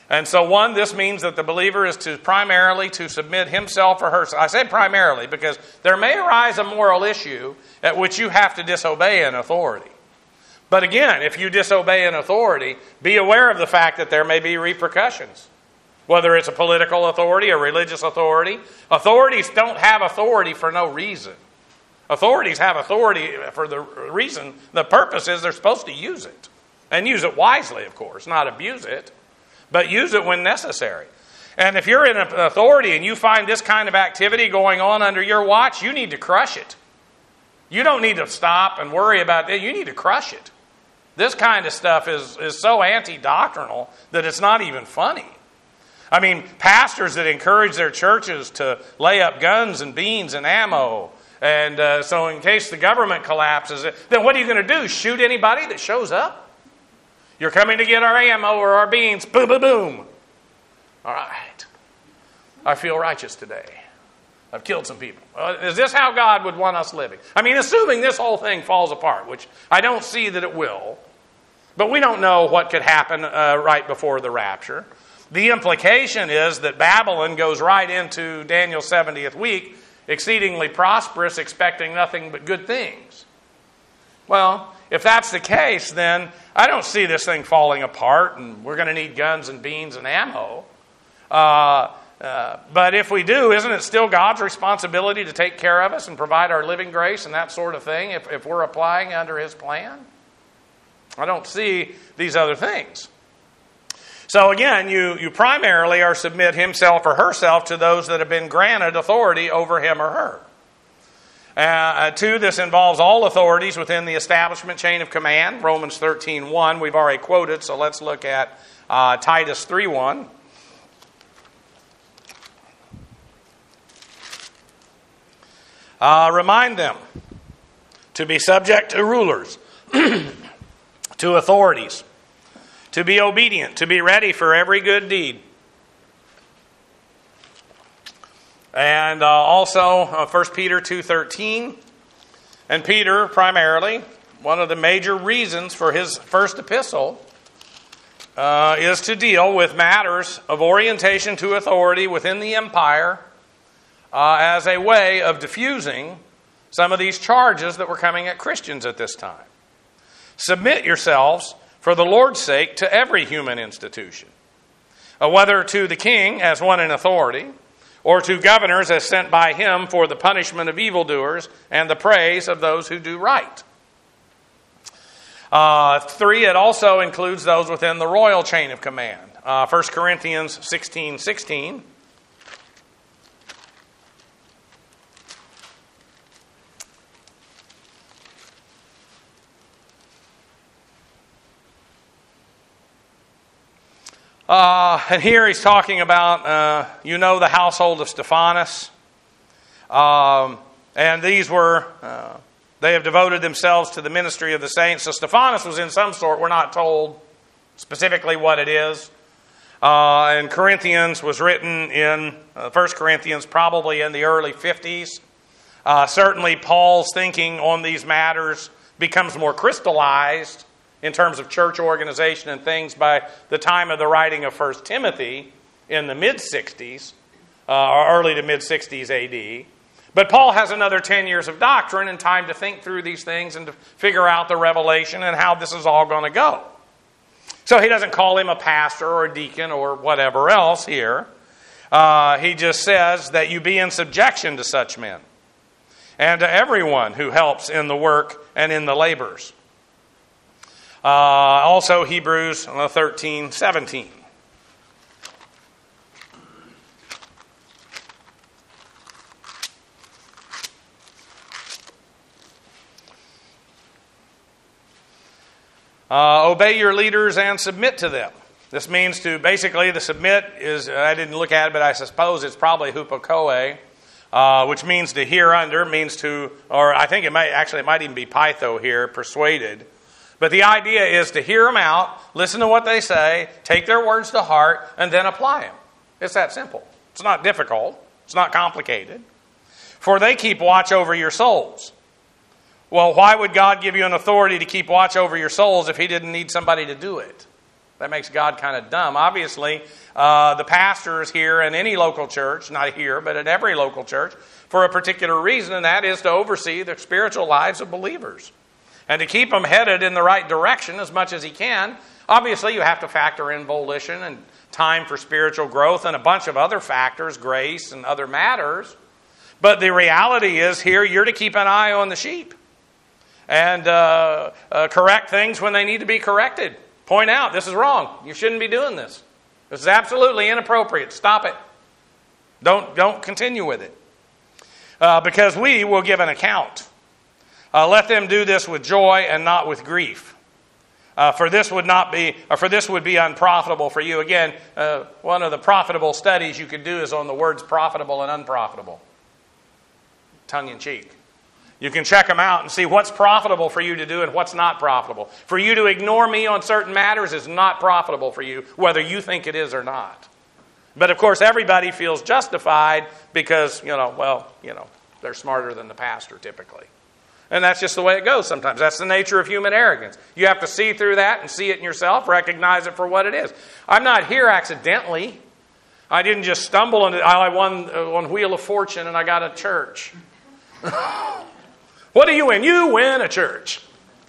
And so, one, this means that the believer is to primarily to submit himself or herself. I say primarily because there may arise a moral issue at which you have to disobey an authority. But again, if you disobey an authority, be aware of the fact that there may be repercussions. Whether it's a political authority, a religious authority. Authorities don't have authority for no reason. Authorities have authority for the reason, the purpose is they're supposed to use it. And use it wisely, of course, not abuse it. But use it when necessary. And if you're in an authority and you find this kind of activity going on under your watch, you need to crush it. You don't need to stop and worry about it. You need to crush it. This kind of stuff is, is so anti-doctrinal that it's not even funny. I mean, pastors that encourage their churches to lay up guns and beans and ammo, and uh, so in case the government collapses, then what are you going to do? Shoot anybody that shows up? You're coming to get our ammo or our beans. Boom, boom, boom. All right. I feel righteous today. I've killed some people. Uh, is this how God would want us living? I mean, assuming this whole thing falls apart, which I don't see that it will. But we don't know what could happen uh, right before the rapture. The implication is that Babylon goes right into Daniel's seventieth week, exceedingly prosperous, expecting nothing but good things. Well, if that's the case, then I don't see this thing falling apart and we're going to need guns and beans and ammo. Uh, uh, but if we do, isn't it still God's responsibility to take care of us and provide our living grace and that sort of thing if, if we're applying under His plan? I don't see these other things. So again, you, you primarily are submit himself or herself to those that have been granted authority over him or her. Uh, two, this involves all authorities within the establishment chain of command. Romans thirteen one, we've already quoted, so let's look at uh, Titus three one. Uh, remind them to be subject to rulers, to authorities, to be obedient, to be ready for every good deed. And uh, also uh, First Peter two thirteen. And Peter, primarily, one of the major reasons for his first epistle uh, is to deal with matters of orientation to authority within the empire uh, as a way of diffusing some of these charges that were coming at Christians at this time. Submit yourselves, for the Lord's sake, to every human institution, uh, whether to the king as one in authority, or to governors as sent by him for the punishment of evildoers and the praise of those who do right. Uh, three, it also includes those within the royal chain of command. Uh, First Corinthians sixteen sixteen. Uh, and here he's talking about, uh, you know, the household of Stephanus. Um, and these were, uh, they have devoted themselves to the ministry of the saints. So Stephanus was in some sort, we're not told specifically what it is. Uh, and Corinthians was written in, uh, First Corinthians, probably in the early fifties. Uh, certainly Paul's thinking on these matters becomes more crystallized in terms of church organization and things by the time of the writing of First Timothy in the mid-sixties, uh, or early to mid-sixties A D. But Paul has another ten years of doctrine and time to think through these things and to figure out the revelation and how this is all going to go. So he doesn't call him a pastor or a deacon or whatever else here. Uh, he just says that you be in subjection to such men and to everyone who helps in the work and in the labors. Uh, also Hebrews thirteen seventeen. Uh, obey your leaders and submit to them. This means to, basically the submit is, I didn't look at it, but I suppose it's probably hupokoe, uh, which means to hear under, means to, or I think it might, actually it might even be pytho here, persuaded. But the idea is to hear them out, listen to what they say, take their words to heart, and then apply them. It's that simple. It's not difficult. It's not complicated. For they keep watch over your souls. Well, why would God give you an authority to keep watch over your souls if He didn't need somebody to do it? That makes God kind of dumb. Obviously, uh, the pastor is here in any local church, not here, but at every local church, for a particular reason, and that is to oversee the spiritual lives of believers and to keep them headed in the right direction as much as he can. Obviously, you have to factor in volition and time for spiritual growth and a bunch of other factors, grace and other matters. But the reality is here, you're to keep an eye on the sheep and uh, uh, correct things when they need to be corrected. Point out, this is wrong. You shouldn't be doing this. This is absolutely inappropriate. Stop it. Don't, don't continue with it. Uh, because we will give an account. Uh, let them do this with joy and not with grief. Uh, for this would not be, or for this would be unprofitable for you. Again, uh, one of the profitable studies you could do is on the words profitable and unprofitable. Tongue in cheek. You can check them out and see what's profitable for you to do and what's not profitable. For you to ignore me on certain matters is not profitable for you, whether you think it is or not. But of course, everybody feels justified because, you know, well, you know, they're smarter than the pastor typically. And that's just the way it goes sometimes. That's the nature of human arrogance. You have to see through that and see it in yourself, recognize it for what it is. I'm not here accidentally. I didn't just stumble into, I won on Wheel of Fortune and I got a church. What do you win? You win a church.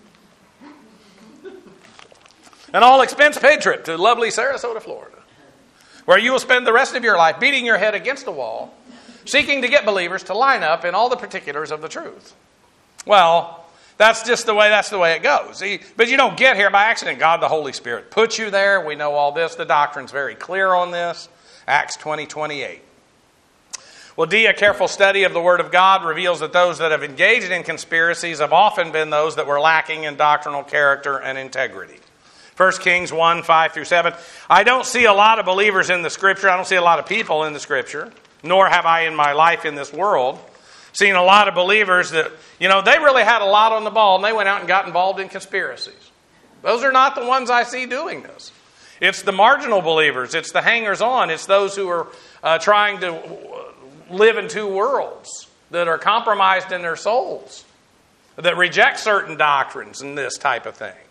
An all-expense paid trip to lovely Sarasota, Florida, where you will spend the rest of your life beating your head against a wall, seeking to get believers to line up in all the particulars of the truth. Well, that's just the way, that's the way it goes. See, but you don't get here by accident. God, the Holy Spirit, put you there. We know all this. The doctrine's very clear on this. Acts twenty twenty-eight. Well, D, a careful study of the Word of God reveals that those that have engaged in conspiracies have often been those that were lacking in doctrinal character and integrity. First Kings one, five through seven. I don't see a lot of believers in the Scripture. I don't see a lot of people in the Scripture, nor have I in my life in this world seen a lot of believers that, you know, they really had a lot on the ball and they went out and got involved in conspiracies. Those are not the ones I see doing this. It's the marginal believers. It's the hangers-on. It's those who are uh, trying to live in two worlds, that are compromised in their souls, that reject certain doctrines and this type of thing.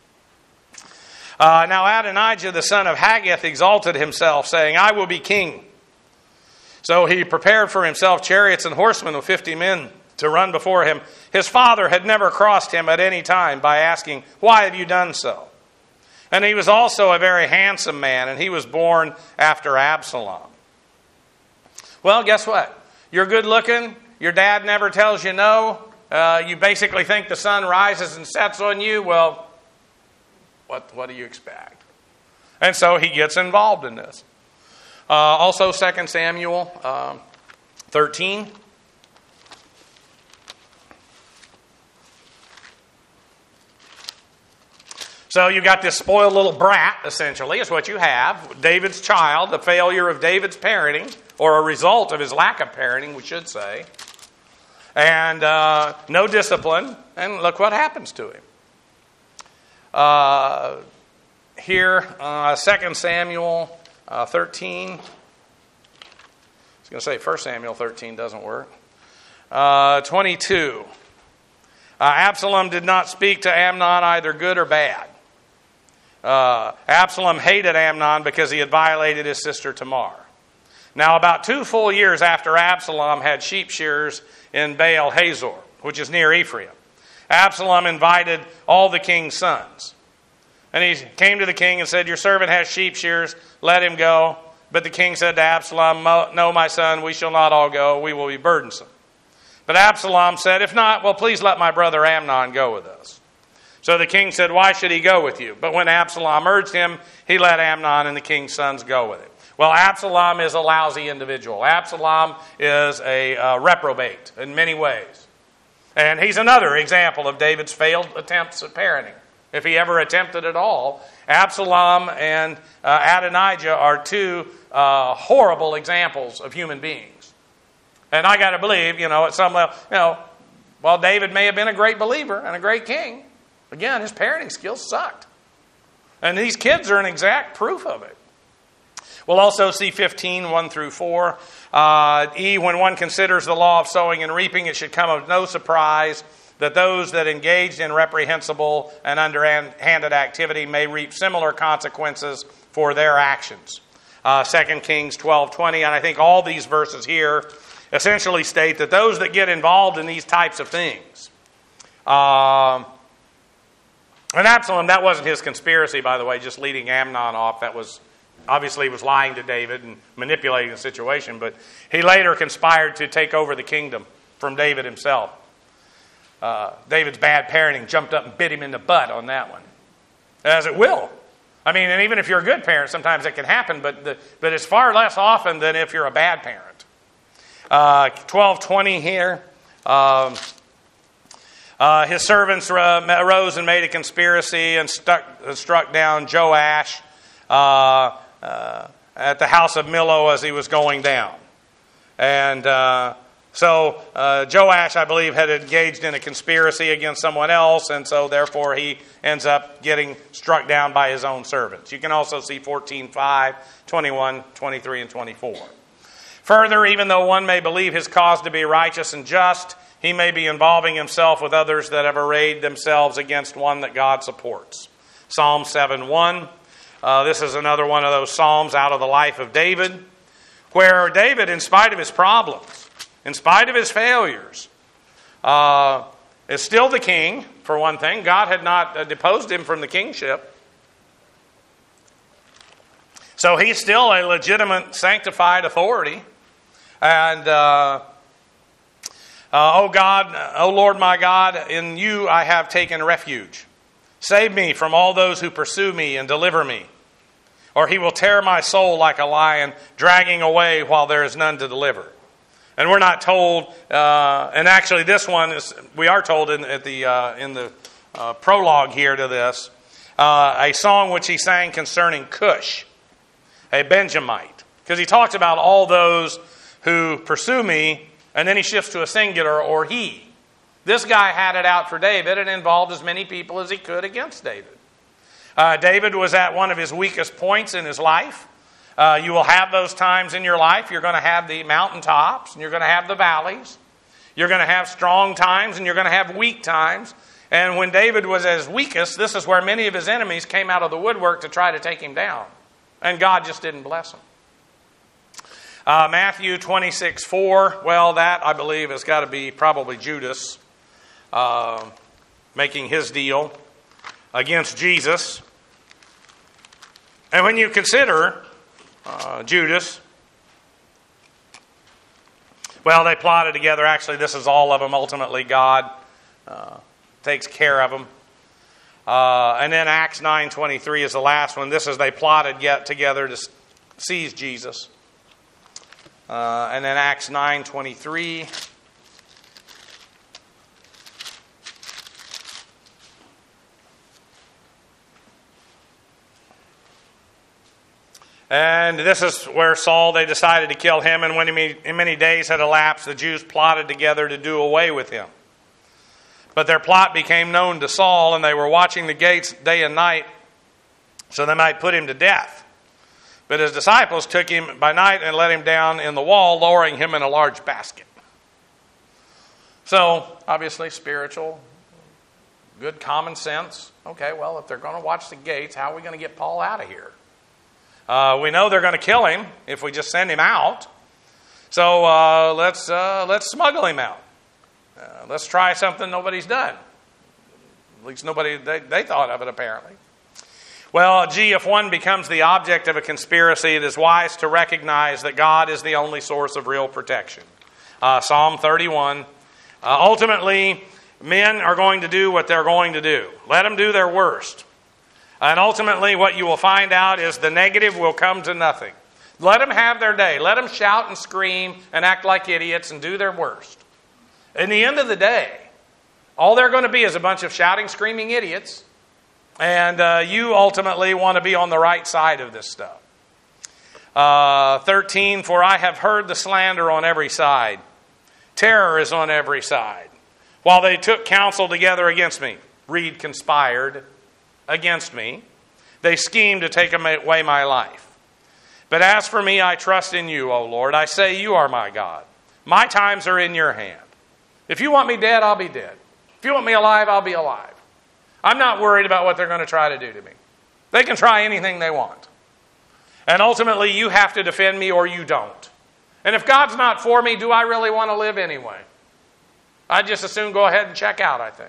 Uh, now Adonijah, the son of Haggith, exalted himself, saying, I will be king. So he prepared for himself chariots and horsemen with fifty men to run before him. His father had never crossed him at any time by asking, why have you done so? And he was also a very handsome man, and he was born after Absalom. Well, guess what? You're good looking. Your dad never tells you no. Uh, you basically think the sun rises and sets on you. Well, what, what do you expect? And so he gets involved in this. Uh, also, Second Samuel uh, thirteen. So you got this spoiled little brat, essentially, is what you have. David's child, the failure of David's parenting, or a result of his lack of parenting, we should say. And uh, no discipline. And look what happens to him. Uh, here, uh, Second Samuel uh, thirteen. I was going to say First Samuel thirteen doesn't work. Uh, twenty-two. Uh, Absalom did not speak to Amnon either good or bad. Uh, Absalom hated Amnon because he had violated his sister Tamar. Now, about two full years after Absalom had sheep shearers in Baal Hazor, which is near Ephraim, Absalom invited all the king's sons. And he came to the king and said, your servant has sheep shearers, let him go. But the king said to Absalom, no, my son, we shall not all go, we will be burdensome. But Absalom said, if not, well, please let my brother Amnon go with us. So the king said, why should he go with you? But when Absalom urged him, he let Amnon and the king's sons go with him. Well, Absalom is a lousy individual. Absalom is a uh, reprobate in many ways. And he's another example of David's failed attempts at parenting. If he ever attempted at all, Absalom and uh, Adonijah are two uh, horrible examples of human beings. And I got to believe, you know, at some level, you know, while David may have been a great believer and a great king, again, his parenting skills sucked. And these kids are an exact proof of it. We'll also see fifteen, one through four. Uh, e, when one considers the law of sowing and reaping, it should come of no surprise that those that engaged in reprehensible and underhanded activity may reap similar consequences for their actions. Uh, Second Kings twelve twenty, and I think all these verses here essentially state that those that get involved in these types of things, um, and Absalom, that wasn't his conspiracy, by the way, just leading Amnon off. That was, obviously, he was lying to David and manipulating the situation, but he later conspired to take over the kingdom from David himself. Uh, David's bad parenting jumped up and bit him in the butt on that one, as it will. I mean, and even if you're a good parent, sometimes it can happen, but the, but it's far less often than if you're a bad parent. Uh, twelve twenty here. Um, uh, his servants arose and made a conspiracy and stuck, struck down Joash uh, uh, at the house of Millo as he was going down. And uh, so uh, Joash, I believe, had engaged in a conspiracy against someone else, and so therefore he ends up getting struck down by his own servants. You can also see fourteen five, twenty-one, twenty-three, and twenty-four. Further, even though one may believe his cause to be righteous and just, he may be involving himself with others that have arrayed themselves against one that God supports. Psalm seven one. Uh, this is another one of those psalms out of the life of David, where David, in spite of his problems, in spite of his failures, uh, is still the king, for one thing. God had not uh, deposed him from the kingship. So he's still a legitimate, sanctified authority. And, uh, uh, oh God, oh Lord my God, in you I have taken refuge. Save me from all those who pursue me and deliver me. Or he will tear my soul like a lion, dragging away while there is none to deliver. And we're not told, uh, and actually this one is, we are told in, at the, uh, in the uh, prologue here to this, uh, a song which he sang concerning Cush, a Benjamite. Because he talks about all those who pursue me, and then he shifts to a singular, or he. This guy had it out for David and involved as many people as he could against David. Uh, David was at one of his weakest points in his life. Uh, you will have those times in your life. You're going to have the mountaintops, and you're going to have the valleys. You're going to have strong times, and you're going to have weak times. And when David was at his weakest, this is where many of his enemies came out of the woodwork to try to take him down. And God just didn't bless him. Uh, Matthew twenty-six four, well, that, I believe, has got to be probably Judas uh, making his deal against Jesus. And when you consider Uh, Judas, well, they plotted together. Actually, this is all of them. Ultimately, God uh, takes care of them. Uh, and then Acts nine twenty-three is the last one. This is they plotted get together to seize Jesus. Uh, and then Acts nine twenty-three. And this is where Saul, they decided to kill him. And when many days had elapsed, the Jews plotted together to do away with him. But their plot became known to Saul, and they were watching the gates day and night so they might put him to death. But his disciples took him by night and let him down in the wall, lowering him in a large basket. So, obviously, spiritual, good common sense. Okay, well, if they're going to watch the gates, how are we going to get Paul out of here? Uh, we know they're going to kill him if we just send him out. So uh, let's uh, let's smuggle him out. Uh, let's try something nobody's done. At least nobody they, they thought of it apparently. Well, gee, if one becomes the object of a conspiracy, it is wise to recognize that God is the only source of real protection. Uh, Psalm thirty-one. Uh, ultimately, men are going to do what they're going to do. Let them do their worst. And ultimately, what you will find out is the negative will come to nothing. Let them have their day. Let them shout and scream and act like idiots and do their worst. In the end of the day, all they're going to be is a bunch of shouting, screaming idiots. And uh, you ultimately want to be on the right side of this stuff. Uh, thirteen, for I have heard the slander on every side. Terror is on every side. While they took counsel together against me, read conspired against me, they schemed to take away my life. But as for me, I trust in you, O Lord. I say you are my God. My times are in your hand. If you want me dead, I'll be dead. If If you want me alive, I'll be alive. I'm not worried about what they're going to try to do to me. They can try anything they want. And ultimately, you have to defend me or you don't. And if God's not for me, do I really want to live anyway? I'd just as soon go ahead and check out, I think.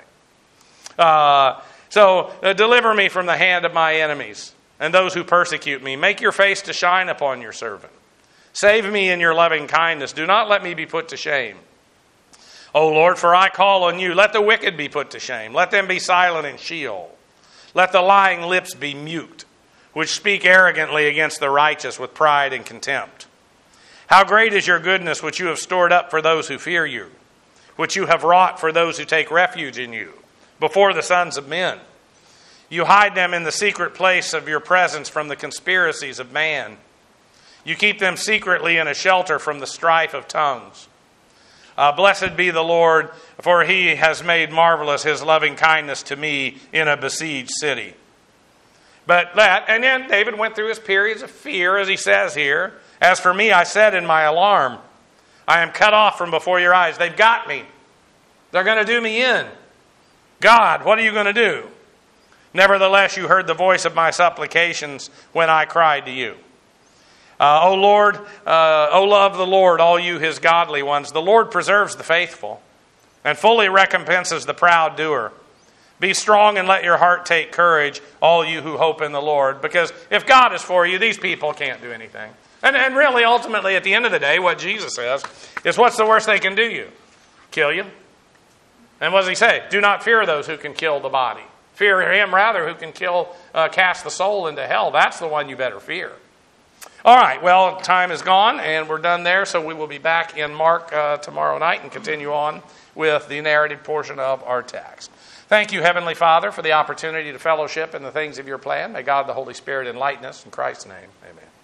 Uh, so, uh, deliver me from the hand of my enemies and those who persecute me. Make your face to shine upon your servant. Save me in your loving kindness. Do not let me be put to shame. O Lord, for I call on you. Let the wicked be put to shame. Let them be silent in Sheol. Let the lying lips be mute, which speak arrogantly against the righteous with pride and contempt. How great is your goodness, which you have stored up for those who fear you, which you have wrought for those who take refuge in you, before the sons of men. You hide them in the secret place of your presence from the conspiracies of man. You keep them secretly in a shelter from the strife of tongues. Uh, blessed be the Lord, for he has made marvelous his loving kindness to me in a besieged city. But that, and then David went through his periods of fear, as he says here. As for me, I said in my alarm, I am cut off from before your eyes. They've got me. They're going to do me in. God, what are you going to do? Nevertheless, you heard the voice of my supplications when I cried to you. Uh, o Lord, uh, O love the Lord, all you his godly ones. The Lord preserves the faithful and fully recompenses the proud doer. Be strong and let your heart take courage, all you who hope in the Lord. Because if God is for you, these people can't do anything. And, and really, ultimately, at the end of the day, what Jesus says is, what's the worst they can do you? Kill you. And what does he say? Do not fear those who can kill the body. Fear him, rather, who can kill, uh, cast the soul into hell. That's the one you better fear. All right, well, time is gone, and we're done there, so we will be back in Mark uh, tomorrow night and continue on with the narrative portion of our text. Thank you, Heavenly Father, for the opportunity to fellowship in the things of your plan. May God the Holy Spirit enlighten us. In Christ's name, amen.